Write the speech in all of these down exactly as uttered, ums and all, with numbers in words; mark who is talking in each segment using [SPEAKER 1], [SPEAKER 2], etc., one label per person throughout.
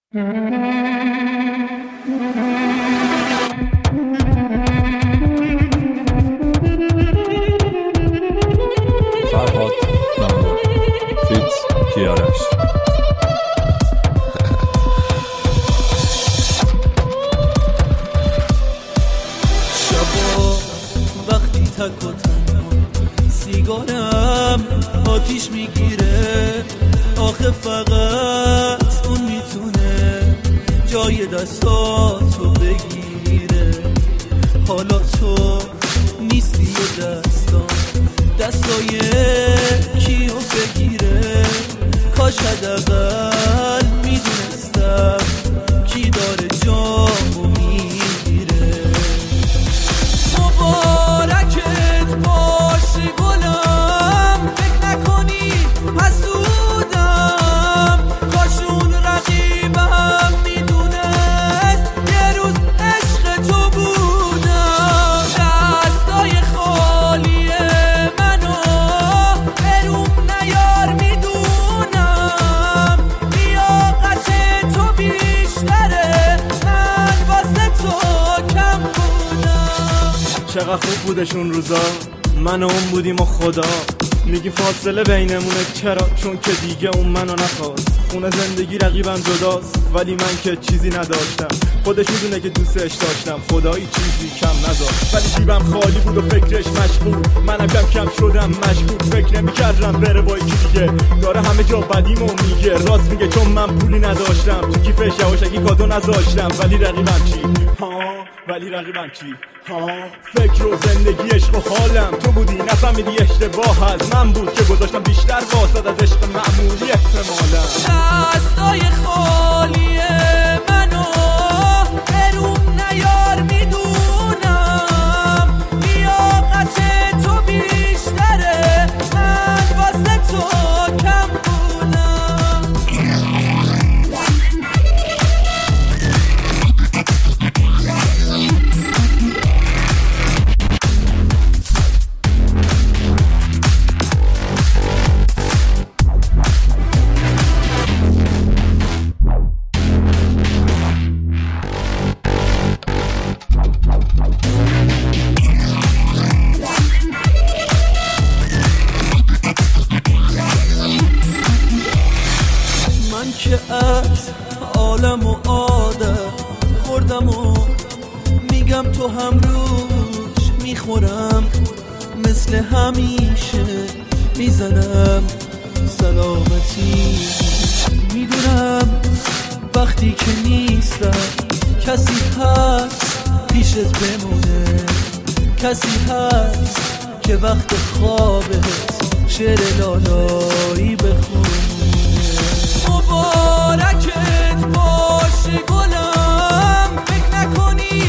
[SPEAKER 1] فرهاد نامدار فیت کیارش.
[SPEAKER 2] شبا وقتی تک و تنها سیگارم آتیش میگیره، آخه فقط اون میتونه جای دستاتو بگیره. حالا تو نیستی و دستان دستای کیو بگیره. کاش حداقل میدونستم کی داره جامو میگیره. مبارکت باشه گلم، فکر نکنی حسودم. کاشون رقیبم میدونست یه روز عشق تو بودم. دستای خالی منو بروم نیار میدونم. لیاقت تو بیشتره، من واسه تو کم بودم.
[SPEAKER 3] چقدر خوب بودشون روزا، من و اون بودیم و خدا. میگی فاصله بینمونه، چرا؟ چون که دیگه اون منو نخواست. خونه زندگی رقیبم جداست، ولی من که چیزی نداشتم. خودش میدونه که دوستش داشتم، خدایی چیزی کم نذاشت. ولی جیبم خالی بود و فکرش مشغول، منم کم کم شدم مشغول. فکر نمیکردم بره با یکی دیگه، داره همه جا بدیمو میگه. راست میگه چون من پولی نداشتم، تو کیفش یواشکی کادو نذاشتم. ولی رقیبم چی؟ ها ولی رقیبم چی؟ ها فکر و زندگی عشق و حالم تو بودی، نفهمیدی اشتباه از من بود که گذاشتم بیشتر واسط از عشق معمولی احتمالا.
[SPEAKER 2] دستای خالی منو بروم نیار میدونم. لیاقت تو بیشتره، من واسه تو کم بودم. من که از عالم و عادت خوردم و میگم تو هم روش میخورم. مثل همیشه میزنم سلامتی. میدونم وقتی که نیستم کسی هست پیشت بمونه. کسی هست که وقت خوابت شعر لالایی بخونه. مبارکت باشه گلم، فکر نکنی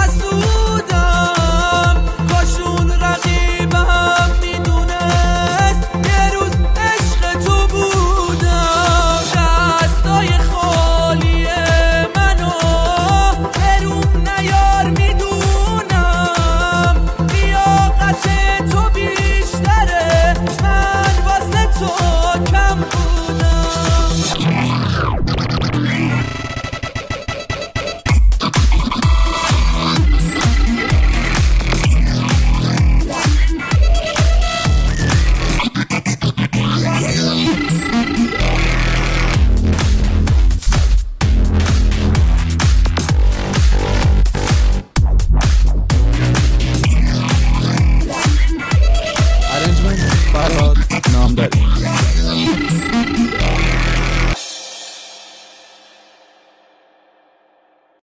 [SPEAKER 2] حسودم. کاشون رقیبم میدونست یه روز عشق تو بودم. دستای خالی منو بروم نیار میدونم. لیاقت تو بیشتره، من واسه تو کم بودم.
[SPEAKER 1] فرهاد نامداری.